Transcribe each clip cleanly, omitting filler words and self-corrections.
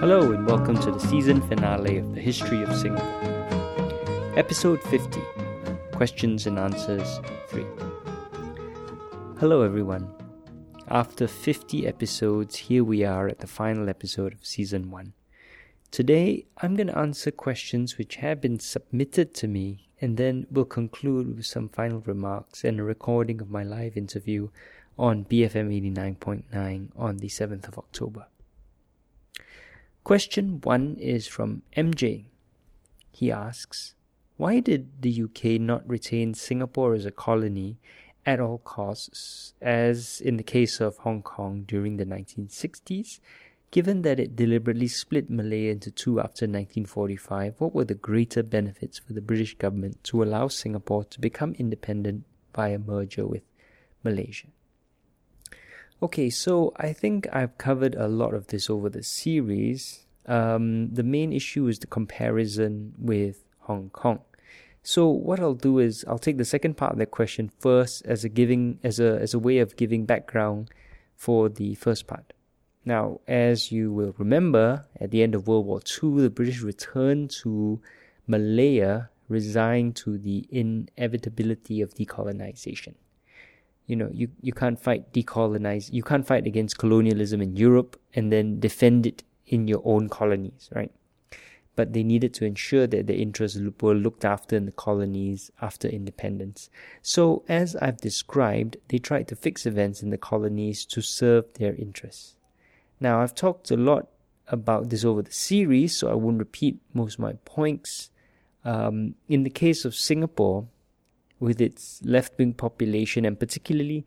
Hello and welcome to the season finale of The History of Singapore. Episode 50, Questions and Answers 3. Hello everyone. After 50 episodes, here we are at the final episode of Season 1. Today, I'm going to answer questions which have been submitted to me, and then we'll conclude with some final remarks and a recording of my live interview on BFM 89.9 on the 7th of October. Question 1 is from MJ. He asks, why did the UK not retain Singapore as a colony at all costs, as in the case of Hong Kong during the 1960s? Given that it deliberately split Malaya into two after 1945, what were the greater benefits for the British government to allow Singapore to become independent via merger with Malaysia? Okay, so I think I've covered a lot of this over the series. The main issue is the comparison with Hong Kong. So what I'll do is I'll take the second part of that question first as a way of giving background for the first part. Now, as you will remember, at the end of World War II, the British returned to Malaya, resigned to the inevitability of decolonization. You can't fight you can't fight against colonialism in Europe and then defend it in your own colonies, right? But they needed to ensure that their interests were looked after in the colonies after independence. So, as I've described, they tried to fix events in the colonies to serve their interests. Now, I've talked a lot about this over the series, so I won't repeat most of my points. In the case of Singapore, with its left-wing population and particularly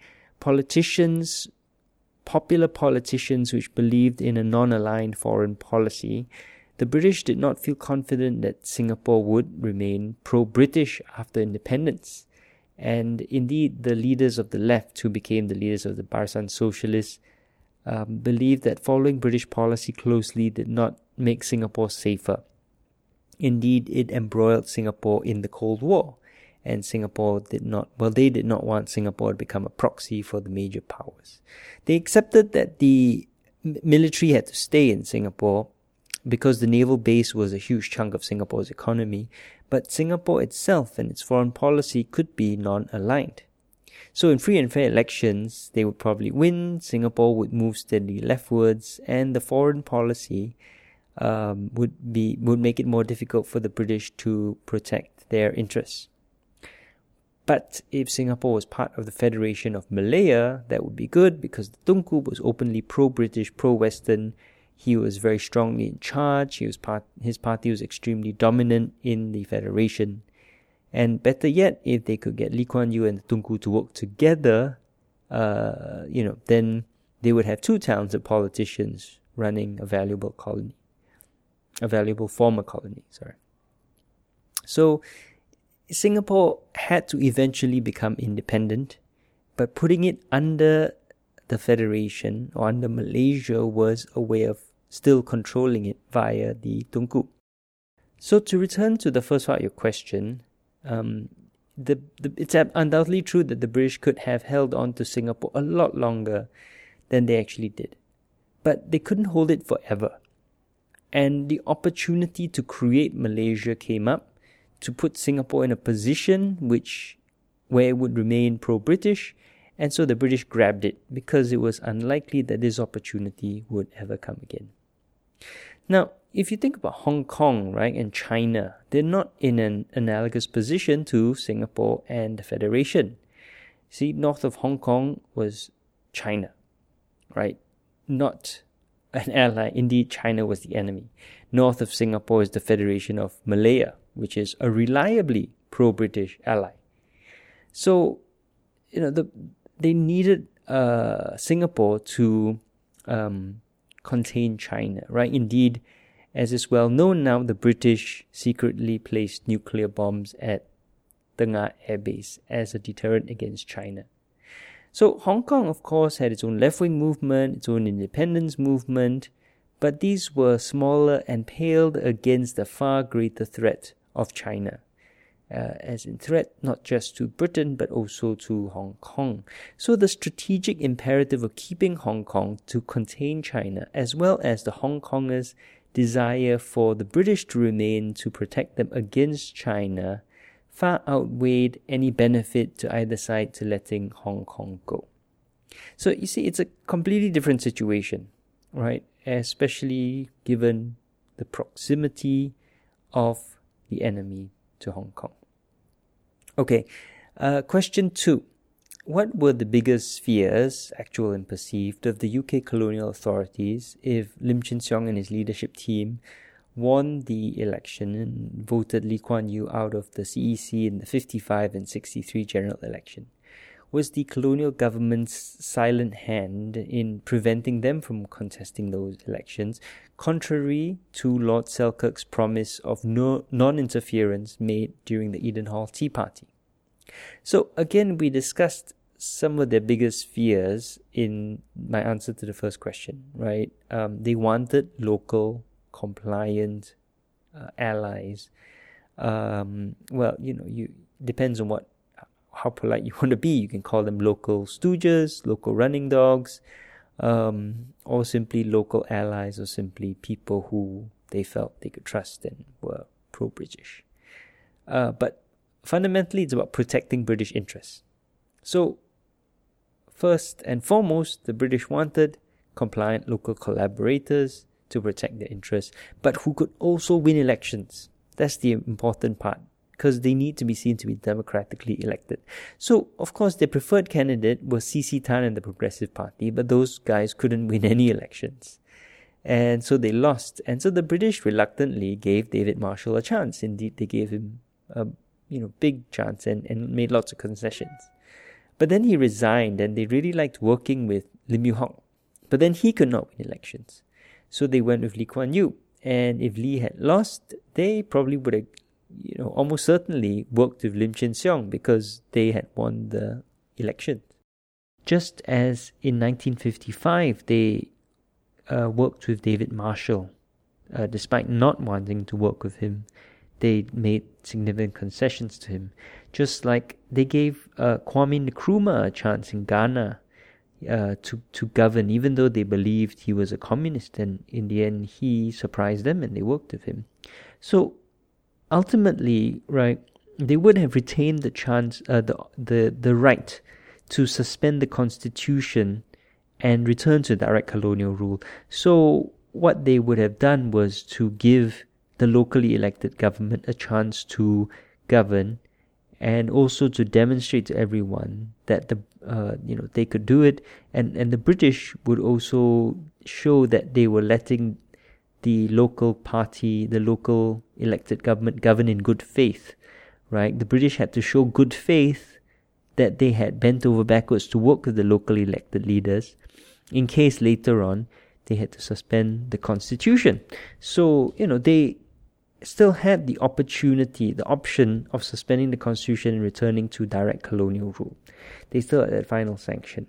popular politicians which believed in a non-aligned foreign policy, the British did not feel confident that Singapore would remain pro-British after independence. And indeed, the leaders of the left, who became the leaders of the Barisan Socialists, believed that following British policy closely did not make Singapore safer. Indeed, it embroiled Singapore in the Cold War. And they did not want Singapore to become a proxy for the major powers. They accepted that the military had to stay in Singapore because the naval base was a huge chunk of Singapore's economy, but Singapore itself and its foreign policy could be non-aligned. So in free and fair elections, they would probably win, Singapore would move steadily leftwards, and the foreign policy would make it more difficult for the British to protect their interests. But if Singapore was part of the Federation of Malaya, that would be good because the Tunku was openly pro-British, pro-Western. He was very strongly in charge. His party was extremely dominant in the Federation. And better yet, if they could get Lee Kuan Yew and the Tunku to work together, then they would have two talented politicians running a valuable former colony. So Singapore had to eventually become independent, but putting it under the Federation or under Malaysia was a way of still controlling it via the Tunku. So to return to the first part of your question, it's undoubtedly true that the British could have held on to Singapore a lot longer than they actually did. But they couldn't hold it forever. And the opportunity to create Malaysia came up to put Singapore in a position where it would remain pro-British, and so the British grabbed it because it was unlikely that this opportunity would ever come again. Now, if you think about Hong Kong, right, and China, they're not in an analogous position to Singapore and the Federation. See, north of Hong Kong was China, right? Not an ally. Indeed, China was the enemy. North of Singapore is the Federation of Malaya, which is a reliably pro-British ally. So, they needed Singapore to contain China, right? Indeed, as is well known now, the British secretly placed nuclear bombs at Tengah Air Base as a deterrent against China. So Hong Kong, of course, had its own left-wing movement, its own independence movement, but these were smaller and paled against the far greater threat of China. As in threat not just to Britain but also to Hong Kong. So the strategic imperative of keeping Hong Kong to contain China, as well as the Hong Kongers desire for the British to remain to protect them against China far outweighed any benefit to either side to letting Hong Kong go. So you see, it's a completely different situation, right? Especially given the proximity of the enemy to Hong Kong. Okay, question 2. What were the biggest fears, actual and perceived, of the UK colonial authorities if Lim Chin Siong and his leadership team won the election and voted Lee Kuan Yew out of the CEC in the 55 and 63 general election? Was the colonial government's silent hand in preventing them from contesting those elections, contrary to Lord Selkirk's promise of non-interference made during the Eden Hall Tea Party? So again, we discussed some of their biggest fears in my answer to the first question, right? They wanted local, compliant allies. Depends on how polite you want to be. You can call them local stooges, local running dogs, or simply local allies, or simply people who they felt they could trust and were pro-British. But fundamentally, it's about protecting British interests. So, first and foremost, the British wanted compliant local collaborators to protect their interests, but who could also win elections. That's the important part, because they need to be seen to be democratically elected. So, of course, their preferred candidate was C.C. Tan and the Progressive Party, but those guys couldn't win any elections. And so they lost. And so the British reluctantly gave David Marshall a chance. Indeed, they gave him a big chance and made lots of concessions. But then he resigned, and they really liked working with Lim Yew Hong. But then he could not win elections. So they went with Lee Kuan Yew. And if Lee had lost, they probably would have, almost certainly worked with Lim Chin Siong because they had won the election. Just as in 1955, they worked with David Marshall, despite not wanting to work with him. They made significant concessions to him, just like they gave Kwame Nkrumah a chance in Ghana to govern, even though they believed he was a communist, and in the end he surprised them and they worked with him. So ultimately, right, they would have retained the chance, the right to suspend the constitution and return to direct colonial rule. So what they would have done was to give the locally elected government a chance to govern, and also to demonstrate to everyone that they could do it, and the British would also show that they were letting the local party, the local elected government, govern in good faith, right? The British had to show good faith that they had bent over backwards to work with the locally elected leaders, in case later on they had to suspend the constitution. So, they still had the option of suspending the constitution and returning to direct colonial rule. They still had that final sanction.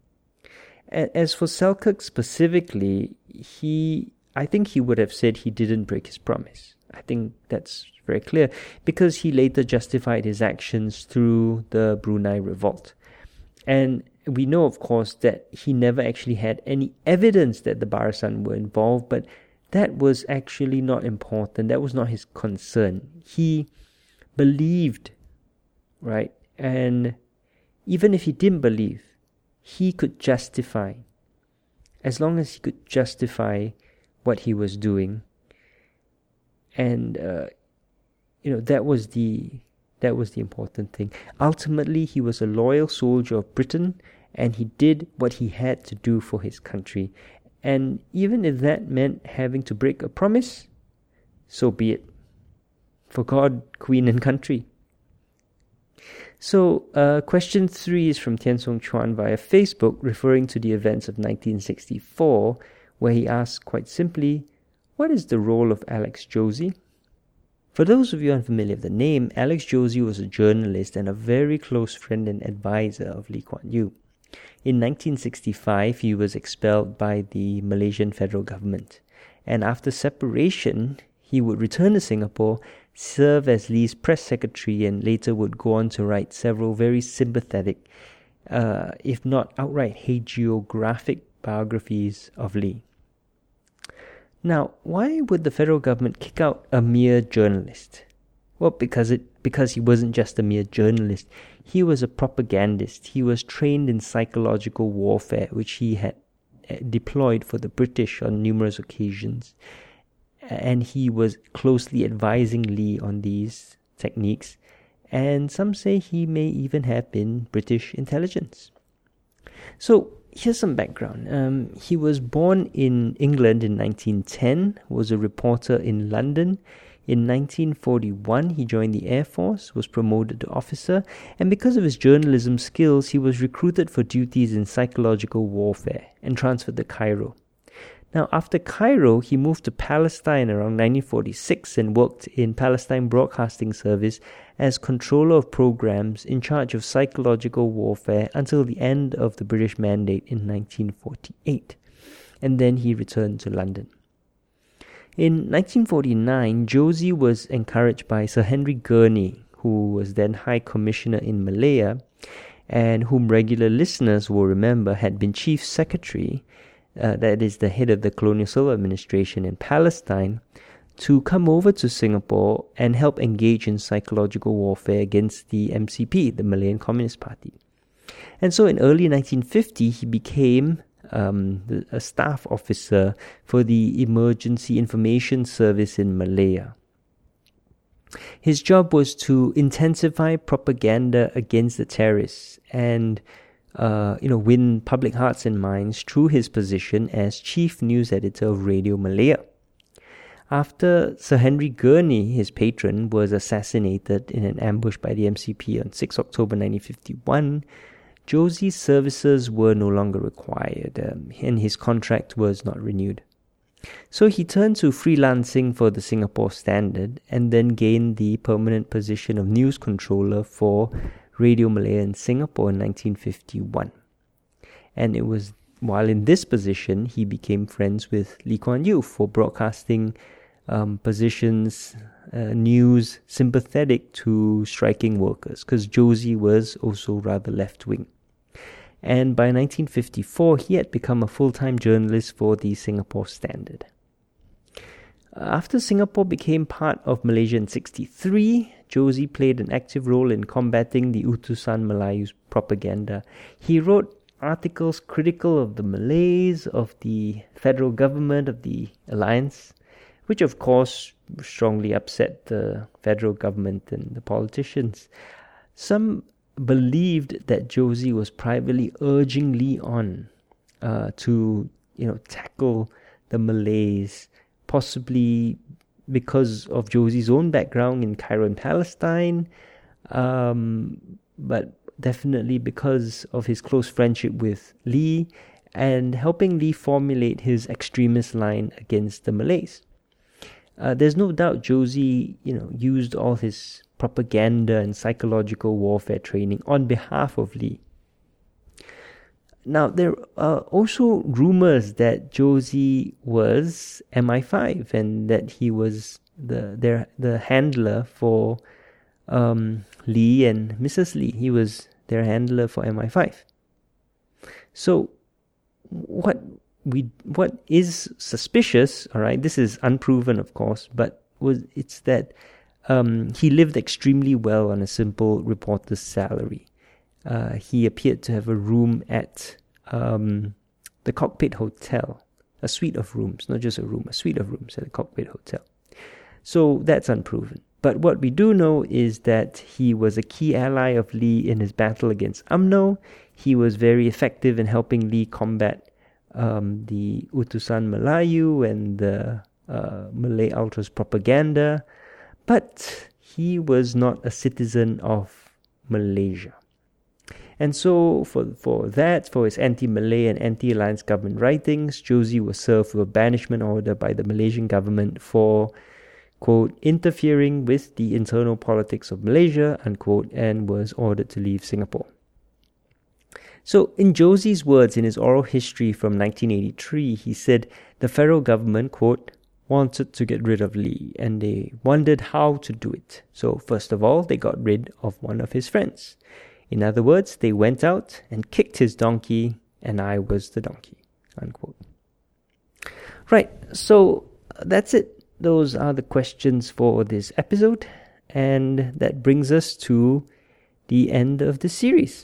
As for Selkirk specifically, I think he would have said he didn't break his promise. I think that's very clear, because he later justified his actions through the Brunei Revolt. And we know, of course, that he never actually had any evidence that the Barisan were involved, but that was actually not important. That was not his concern. He believed, right? And even if he didn't believe, he could justify. As long as he could justify what he was doing. And, that was the important thing. Ultimately, he was a loyal soldier of Britain, and he did what he had to do for his country. And even if that meant having to break a promise, so be it. For God, Queen and country. So, question 3 is from Tian Song Chuan via Facebook, referring to the events of 1964, where he asks quite simply, what is the role of Alex Josey? For those of you unfamiliar with the name, Alex Josey was a journalist and a very close friend and advisor of Lee Kuan Yew. In 1965, he was expelled by the Malaysian federal government, and after separation, he would return to Singapore, serve as Lee's press secretary, and later would go on to write several very sympathetic, if not outright hagiographic biographies of Lee. Now, why would the federal government kick out a mere journalist? Well, because he wasn't just a mere journalist. He was a propagandist. He was trained in psychological warfare, which he had deployed for the British on numerous occasions. And he was closely advising Lee on these techniques. And some say he may even have been British intelligence. So, here's some background. He was born in England in 1910, was a reporter in London. In 1941, he joined the Air Force, was promoted to officer, and because of his journalism skills, he was recruited for duties in psychological warfare and transferred to Cairo. Now, after Cairo, he moved to Palestine around 1946 and worked in Palestine Broadcasting Service as controller of programs in charge of psychological warfare until the end of the British Mandate in 1948. And then he returned to London. In 1949, Josey was encouraged by Sir Henry Gurney, who was then High Commissioner in Malaya, and whom regular listeners will remember had been Chief Secretary, that is the head of the Colonial Civil Administration in Palestine, to come over to Singapore and help engage in psychological warfare against the MCP, the Malayan Communist Party. And so in early 1950, he became a staff officer for the Emergency Information Service in Malaya. His job was to intensify propaganda against the terrorists and win public hearts and minds through his position as chief news editor of Radio Malaya. After Sir Henry Gurney, his patron, was assassinated in an ambush by the MCP on 6 October 1951, Josey's services were no longer required, and his contract was not renewed. So he turned to freelancing for the Singapore Standard and then gained the permanent position of news controller for Radio Malaya in Singapore in 1951. And it was while in this position he became friends with Lee Kuan Yew for broadcasting positions, news sympathetic to striking workers, because Josey was also rather left-wing. And by 1954, he had become a full-time journalist for the Singapore Standard. After Singapore became part of Malaysia in 1963, Josey played an active role in combating the Utusan Melayu's propaganda. He wrote articles critical of the Malays, of the federal government, of the alliance, which of course strongly upset the federal government and the politicians. Some believed that Josey was privately urging Lee on to tackle the Malays, possibly because of Josey's own background in Cairo and Palestine, but definitely because of his close friendship with Lee and helping Lee formulate his extremist line against the Malays. There's no doubt Josey, used all his propaganda and psychological warfare training on behalf of Lee. Now, there are also rumors that Josey was MI5 and that he was the handler for Lee and Mrs. Lee. He was their handler for MI5. So, what is suspicious, all right, this is unproven, of course, but it's that he lived extremely well on a simple reporter's salary. He appeared to have a room at the Cockpit Hotel, a suite of rooms, not just a room, a suite of rooms at the Cockpit Hotel. So that's unproven. But what we do know is that he was a key ally of Lee in his battle against UMNO. He was very effective in helping Lee combat the Utusan Melayu and the Malay Ultras propaganda, but he was not a citizen of Malaysia. And so for his anti-Malay and anti-alliance government writings, Josey was served with a banishment order by the Malaysian government for, quote, interfering with the internal politics of Malaysia, unquote, and was ordered to leave Singapore. So, in Josey's words in his oral history from 1983, he said the federal government, quote, wanted to get rid of Lee, and they wondered how to do it. So, first of all, they got rid of one of his friends. In other words, they went out and kicked his donkey, and I was the donkey, unquote. Right, so that's it. Those are the questions for this episode. And that brings us to the end of the series.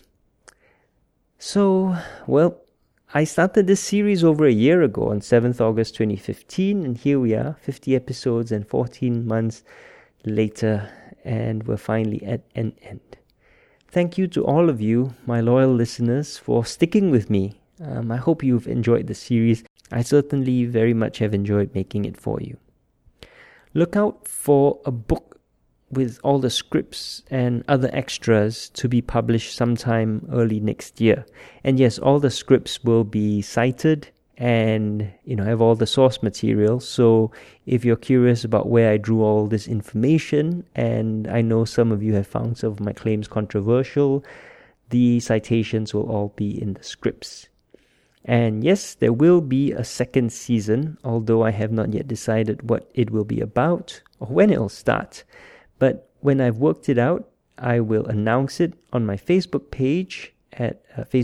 So, well, I started this series over a year ago on 7th August 2015, and here we are, 50 episodes and 14 months later, and we're finally at an end. Thank you to all of you, my loyal listeners, for sticking with me. I hope you've enjoyed the series. I certainly very much have enjoyed making it for you. Look out for a book with all the scripts and other extras to be published sometime early next year. And yes, all the scripts will be cited and, have all the source material. So if you're curious about where I drew all this information, and I know some of you have found some of my claims controversial, the citations will all be in the scripts. And yes, there will be a second season, although I have not yet decided what it will be about or when it will start. But when I've worked it out, I will announce it on my Facebook page at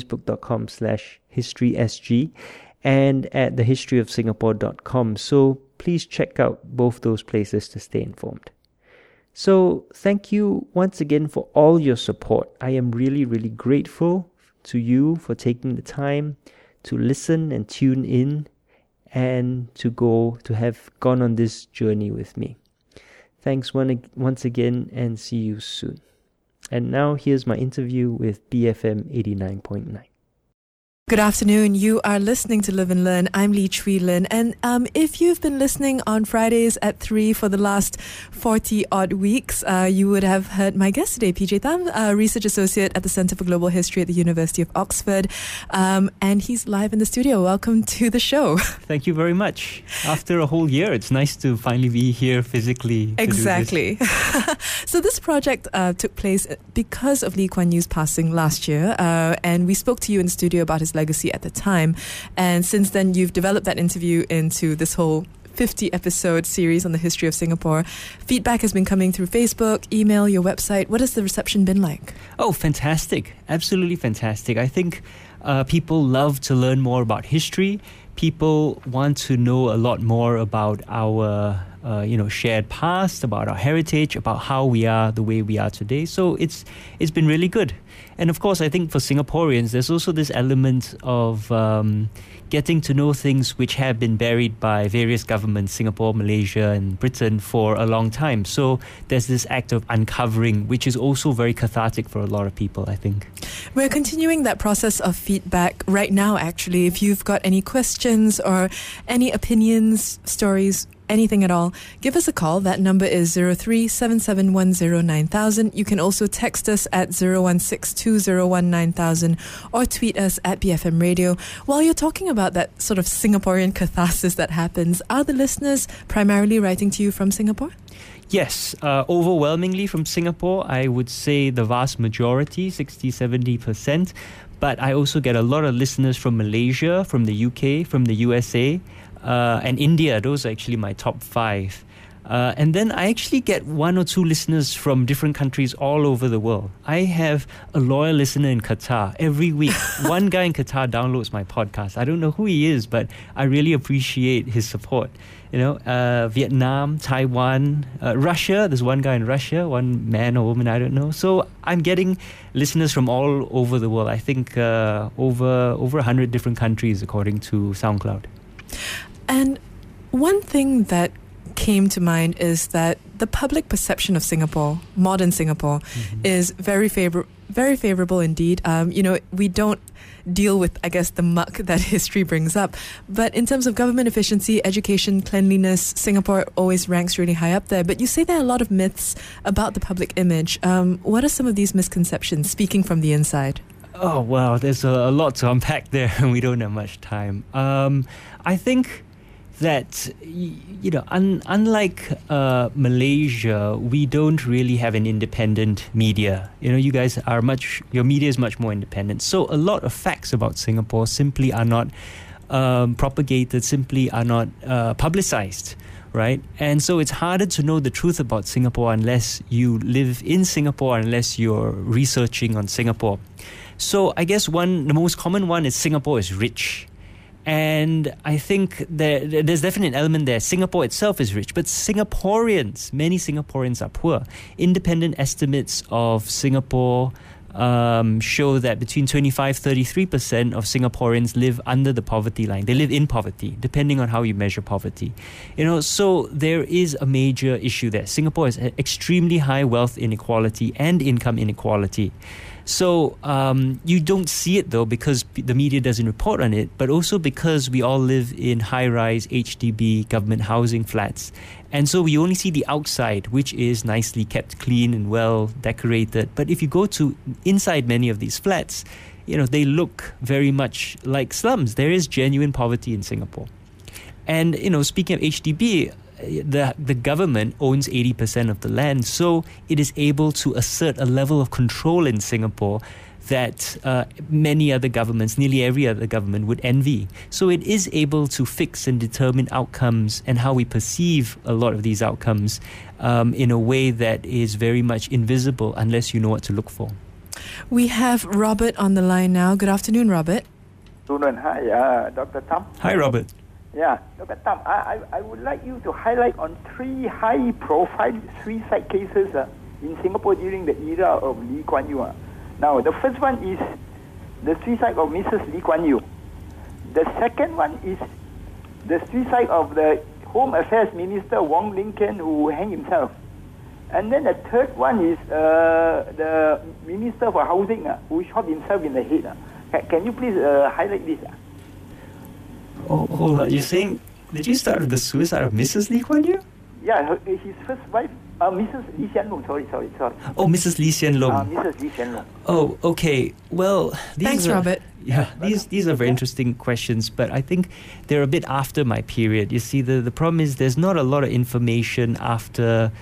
facebook.com/historysg and at thehistoryofsingapore.com. So please check out both those places to stay informed. So thank you once again for all your support. I am really, really grateful to you for taking the time to listen and tune in and to have gone on this journey with me. Thanks once again, and see you soon. And now here's my interview with BFM 89.9. Good afternoon. You are listening to Live and Learn. I'm Lee Chui Lin. And if you've been listening on Fridays at 3 for the last 40-odd weeks, you would have heard my guest today, PJ Tham, Research Associate at the Centre for Global History at the University of Oxford. And he's live in the studio. Welcome to the show. Thank you very much. After a whole year, it's nice to finally be here physically. Exactly. So this project took place because of Lee Kuan Yew's passing last year. And we spoke to you in the studio about his legacy at the time, and since then you've developed that interview into this whole 50 episode series on the history of Singapore. Feedback has been coming through Facebook, email, your website. What has the reception been like? Oh, fantastic. Absolutely fantastic. I think people love to learn more about history. People want to know a lot more about our shared past, about our heritage, about how we are the way we are today. So it's been really good. And of course, I think for Singaporeans, there's also this element of getting to know things which have been buried by various governments, Singapore, Malaysia and Britain, for a long time. So there's this act of uncovering, which is also very cathartic for a lot of people, I think. We're continuing that process of feedback right now, actually. If you've got any questions or any opinions, stories, anything at all, give us a call. That number is 03-7710-9000. You can also text us at 016-201-9000 or tweet us at BFM Radio. While you're talking about that sort of Singaporean catharsis that happens, are the listeners primarily writing to you from Singapore? Yes, overwhelmingly from Singapore. I would say the vast majority, 60-70%. But I also get a lot of listeners from Malaysia, from the UK, from the USA, and India. Those are actually my top 5. And then I actually get 1 or 2 listeners from different countries all over the world. I have a loyal listener in Qatar. Every week, one guy in Qatar downloads my podcast. I don't know who he is, but I really appreciate his support. Vietnam, Taiwan, Russia. There's one guy in Russia, one man or woman, I don't know. So I'm getting listeners from all over the world. I think over 100 different countries, according to SoundCloud. And one thing that came to mind is that the public perception of Singapore, modern Singapore, is very favorable indeed. We don't deal with, I guess, the muck that history brings up. But in terms of government efficiency, education, cleanliness, Singapore always ranks really high up there. But you say there are a lot of myths about the public image. What are some of these misconceptions, speaking from the inside? Oh, well, there's a lot to unpack there, and we don't have much time. I think that, unlike Malaysia, we don't really have an independent media. You guys your media is much more independent. So a lot of facts about Singapore simply are not propagated, simply are not publicized, right? And so it's harder to know the truth about Singapore unless you live in Singapore, unless you're researching on Singapore. So I guess the most common one is Singapore is rich. And I think there's definitely an element there. Singapore itself is rich, but many Singaporeans are poor. Independent estimates of Singapore show that between 25-33% of Singaporeans live under the poverty line. They live in poverty, depending on how you measure poverty. So there is a major issue there. Singapore has extremely high wealth inequality and income inequality. So you don't see it, though, because the media doesn't report on it, but also because we all live in high-rise HDB government housing flats. And so we only see the outside, which is nicely kept clean and well decorated. But if you go to inside many of these flats, they look very much like slums. There is genuine poverty in Singapore. And, speaking of HDB, the government owns 80% of the land, so it is able to assert a level of control in Singapore that many other governments, nearly every other government, would envy. So it is able to fix and determine outcomes and how we perceive a lot of these outcomes in a way that is very much invisible unless you know what to look for. We have Robert on the line now. Good afternoon, Robert. Good afternoon. Hi, Dr. Tam. Hi, Robert. Yeah, Dr. Tam, I would like you to highlight on 3 high-profile suicide cases in Singapore during the era of Lee Kuan Yew. Now, the first one is the suicide of Mrs. Lee Kuan Yew. The second one is the suicide of the Home Affairs Minister Wong Lin Ken, who hanged himself. And then the third one is the Minister for Housing, who shot himself in the head. Can you please highlight this? Oh, hold on. You're saying, did you start with the suicide of Mrs. Lee Kuan Yew? Yeah, his first wife, Mrs. Lee Hsien Loong. Sorry. Oh, Mrs. Lee Hsien Loong. Mrs. Lee Hsien Loong. Oh, okay. Well, thanks, Robert. Yeah, these are very interesting questions, but I think they're a bit after my period. You see, the problem is there's not a lot of information after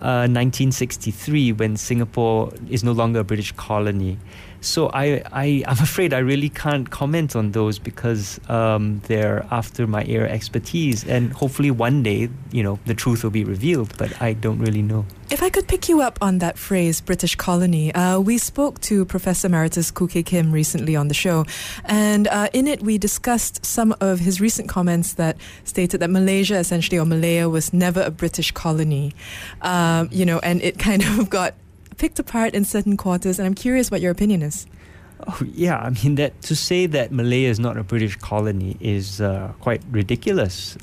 1963 when Singapore is no longer a British colony. So I'm afraid I really can't comment on those because they're after my era expertise, and hopefully one day, the truth will be revealed, but I don't really know. If I could pick you up on that phrase, British colony, we spoke to Professor Emeritus Khoo Kay Kim recently on the show, and in it we discussed some of his recent comments that stated that Malaysia essentially, or Malaya, was never a British colony, and it kind of got picked apart in certain quarters, and I'm curious what your opinion is. Oh, yeah, I mean, that to say that Malaya is not a British colony is quite ridiculous.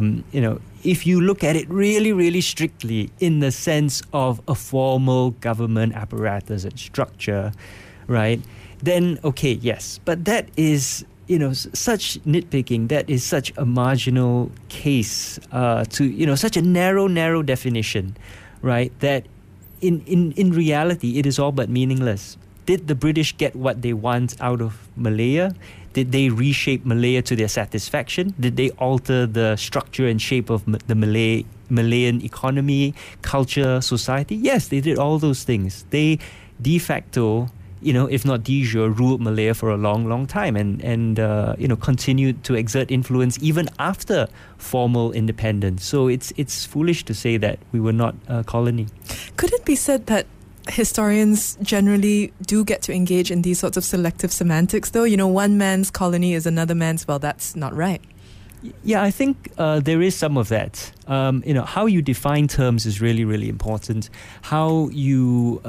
If you look at it really, really strictly in the sense of a formal government apparatus and structure, right, then, okay, yes. But that is, such nitpicking, that is such a marginal case to, such a narrow definition, right, that in reality, it is all but meaningless. Did the British get what they want out of Malaya? Did they reshape Malaya to their satisfaction? Did they alter the structure and shape of the Malayan economy, culture, society? Yes, they did all those things. They de facto, if not de jure, ruled Malaya for a long, long time and continued to exert influence even after formal independence. So it's foolish to say that we were not a colony. Could it be said that historians generally do get to engage in these sorts of selective semantics, though? One man's colony is another man's. Well, that's not right. Yeah, I think there is some of that. How you define terms is really, really important. How you,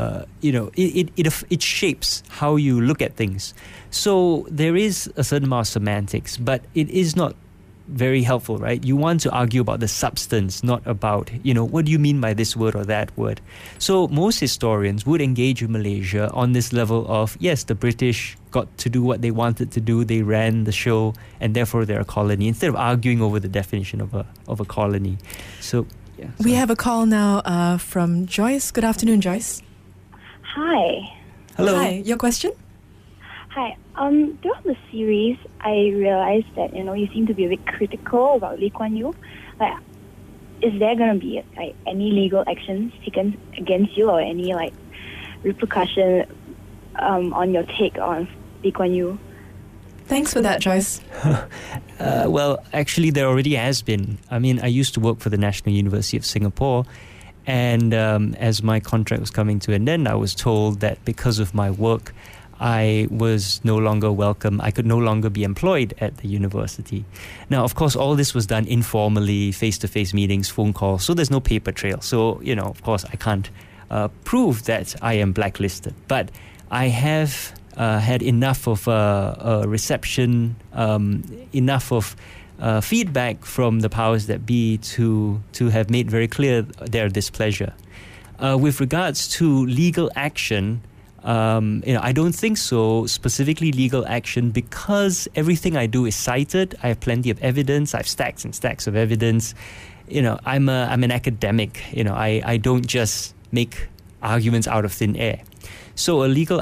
it shapes how you look at things. So there is a certain amount of semantics, but it is not very helpful, right? You want to argue about the substance, not about, what do you mean by this word or that word? So most historians would engage with Malaysia on this level of, yes, the British got to do what they wanted to do, they ran the show, and therefore they're a colony, instead of arguing over the definition of a colony. So, yeah. We have a call now from Joyce. Good afternoon, Joyce. Hi. Hello. Hi, your question? Hi. Throughout the series, I realized that, you seem to be a bit critical about Lee Kuan Yew. Is there going to be any legal actions taken against you or any repercussion on your take on Lee Kuan Yew? Thanks for that, Joyce. Well, actually, there already has been. I mean, I used to work for the National University of Singapore, and as my contract was coming to an end, I was told that because of my work, I was no longer welcome. I could no longer be employed at the university. Now, of course, all this was done informally, face-to-face meetings, phone calls, so there's no paper trail. So, of course, I can't prove that I am blacklisted. But I have had enough of a reception, enough of feedback from the powers that be to have made very clear their displeasure. With regards to legal action, I don't think so, specifically legal action, because everything I do is cited. I have plenty of evidence. I have stacks and stacks of evidence. I'm an academic. I don't just make arguments out of thin air. So a legal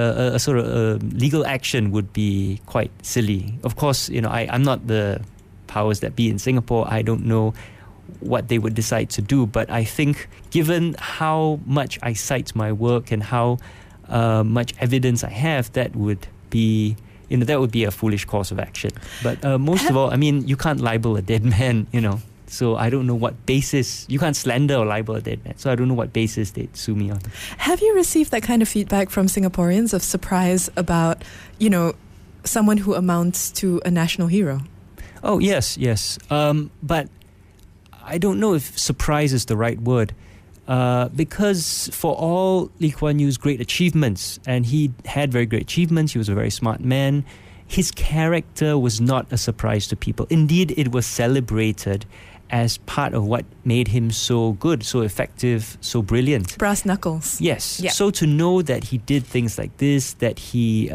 legal action would be quite silly. Of course, I'm not the powers that be in Singapore. I don't know what they would decide to do, but I think given how much I cite my work and how much evidence I have, that would be a foolish course of action. But most of all, you can't libel a dead man, So I don't know what basis. You can't slander or libel a dead man. So I don't know what basis they'd sue me on. Have you received that kind of feedback from Singaporeans of surprise about, someone who amounts to a national hero? Oh, yes. But I don't know if surprise is the right word. Because for all Lee Kuan Yew's great achievements, and he had very great achievements, he was a very smart man, his character was not a surprise to people. Indeed, it was celebrated as part of what made him so good, so effective, so brilliant. Brass knuckles. Yes. Yep. So to know that he did things like this, that he,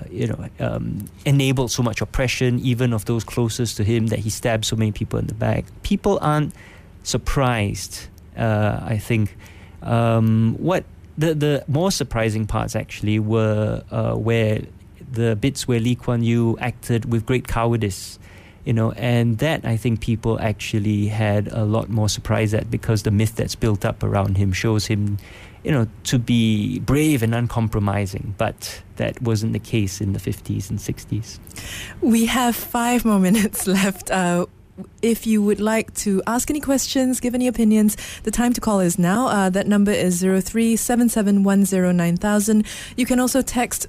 enabled so much oppression, even of those closest to him, that he stabbed so many people in the back, people aren't surprised. I think what the more surprising parts actually were where the bits where Lee Kuan Yew acted with great cowardice, and that I think people actually had a lot more surprise at, because the myth that's built up around him shows him, to be brave and uncompromising. But that wasn't the case in the 50s and 60s. We have 5 more minutes left. If you would like to ask any questions, give any opinions, the time to call is now. That number is 03-7710-9000. You can also text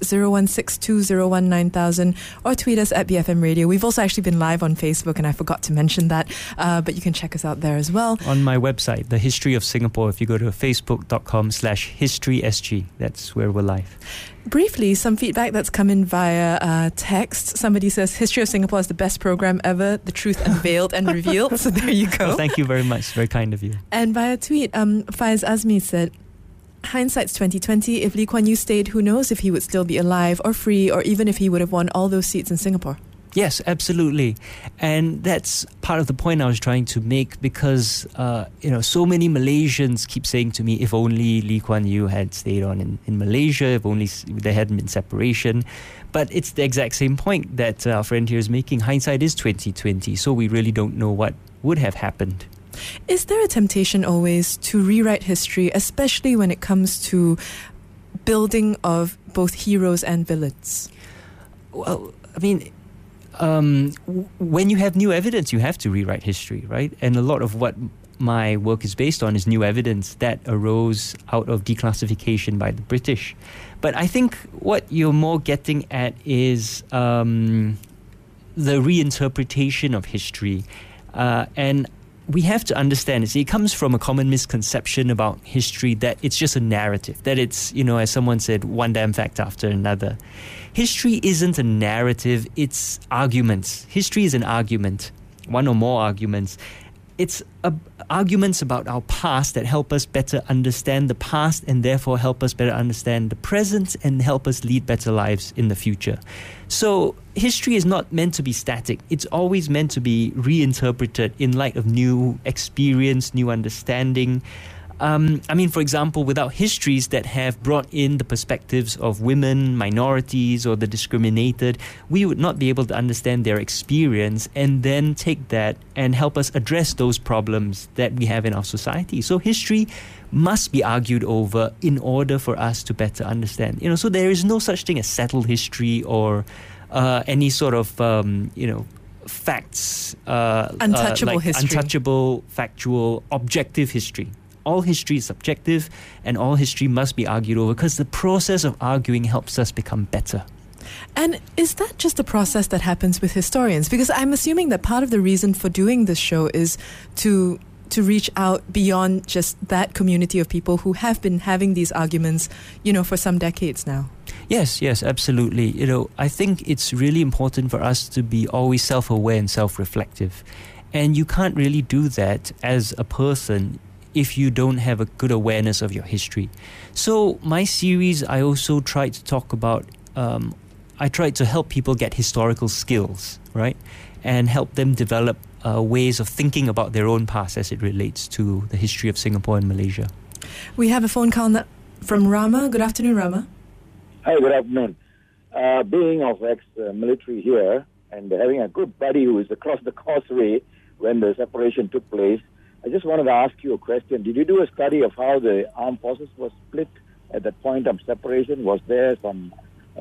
0162019000 or tweet us at BFM Radio. We've also actually been live on Facebook, and I forgot to mention that, but you can check us out there as well. On my website, The History of Singapore, if you go to facebook.com/historysg, that's where we're live. Briefly, some feedback that's come in via text. Somebody says, History of Singapore is the best program ever. The truth unveiled and revealed. So there you go. Well, thank you very much. Very kind of you. And via tweet, Faiz Azmi said, hindsight's 2020. If Lee Kuan Yew stayed, who knows if he would still be alive or free, or even if he would have won all those seats in Singapore. Yes, absolutely. And that's part of the point I was trying to make, because, so many Malaysians keep saying to me, if only Lee Kuan Yew had stayed on in Malaysia, if only there hadn't been separation. But it's the exact same point that our friend here is making. Hindsight is 2020, so we really don't know what would have happened. Is there a temptation always to rewrite history, especially when it comes to building of both heroes and villains? Well, when you have new evidence, you have to rewrite history, right? And a lot of what my work is based on is new evidence that arose out of declassification by the British. But I think what you're more getting at is the reinterpretation of history. And we have to understand it comes from a common misconception about history, that it's just a narrative, that it's, as someone said, one damn fact after another. History isn't a narrative, it's arguments. History is an argument, one or more arguments. It's arguments about our past that help us better understand the past, and therefore help us better understand the present and help us lead better lives in the future. So history is not meant to be static. It's always meant to be reinterpreted in light of new experience, new understanding. For example, without histories that have brought in the perspectives of women, minorities, or the discriminated, we would not be able to understand their experience and then take that and help us address those problems that we have in our society. So history must be argued over in order for us to better understand. So there is no such thing as settled history or any sort of, facts. Untouchable history. Untouchable, factual, objective history. all history is subjective and all history must be argued over, because the process of arguing helps us become better. And is that just a process that happens with historians? Because I'm assuming that part of the reason for doing this show is to reach out beyond just that community of people who have been having these arguments, for some decades now. Yes, absolutely. I think it's really important for us to be always self-aware and self-reflective. And you can't really do that as a person if you don't have a good awareness of your history. So my series, I also tried to talk about, I tried to help people get historical skills, right? And help them develop ways of thinking about their own past as it relates to the history of Singapore and Malaysia. We have a phone call from Rama. Good afternoon, Rama. Hi, good afternoon. Being of ex-military here and having a good buddy who is across the causeway when the separation took place, I just wanted to ask you a question. Did you do a study of how the armed forces were split at that point of separation? Was there some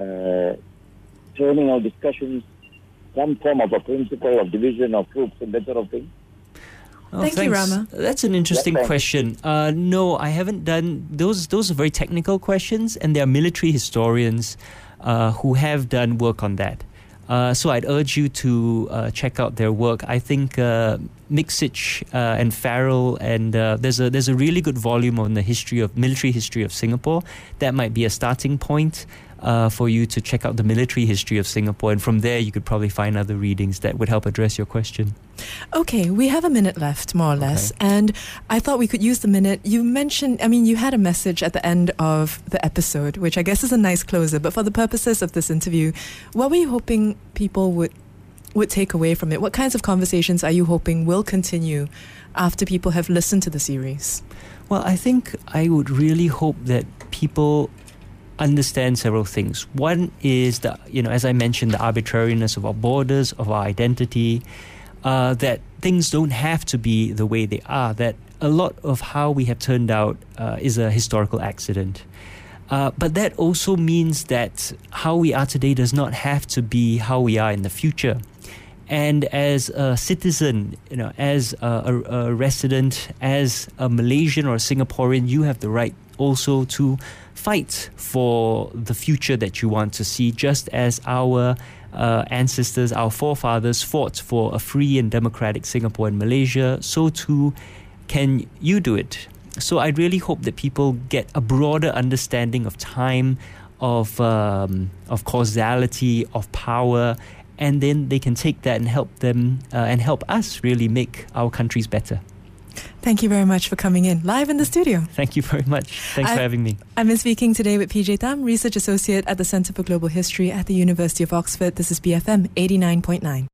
terminal discussions, some form of a principle of division of troops and that sort of thing? Oh, Thank you, Rama. That's an interesting question. No, I haven't done those. Those are very technical questions, and there are military historians who have done work on that. So I'd urge you to check out their work. I think Miksich and Farrell, and there's a really good volume on the military history of Singapore. That might be a starting point for you to check out the military history of Singapore, and from there you could probably find other readings that would help address your question. Okay, we have a minute left, more or less, and I thought we could use the minute. You mentioned, you had a message at the end of the episode, which I guess is a nice closer, but for the purposes of this interview, what were you hoping people would take away from it? What kinds of conversations are you hoping will continue after people have listened to the series? Well, I think I would really hope that people understand several things. One is as I mentioned, the arbitrariness of our borders, of our identity, that things don't have to be the way they are, that a lot of how we have turned out is a historical accident. But that also means that how we are today does not have to be how we are in the future. And as a citizen, as a resident, as a Malaysian or a Singaporean, you have the right also to fight for the future that you want to see, just as our ancestors, our forefathers fought for a free and democratic Singapore and Malaysia. So too can you do it. So I really hope that people get a broader understanding of time, of causality, of power, and then they can take that and help them and help us really make our countries better. Thank you very much for coming in live in the studio. Thank you very much. Thanks for having me. I've been speaking today with PJ Tam, Research Associate at the Centre for Global History at the University of Oxford. This is BFM 89.9.